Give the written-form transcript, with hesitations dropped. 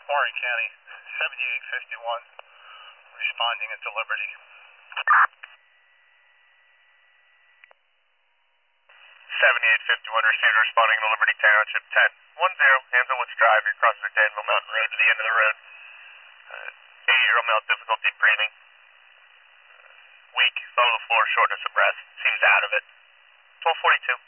Warren County, 7851, responding into Liberty. 7851, receiver responding to Liberty Township, 10-10, Hazelwoods Drive, you're crossing the Danville Mountain Road to the end of the road. 80-year-old male, difficulty breathing. Weak, low to the floor, shortness of breath, seems out of it. 1242.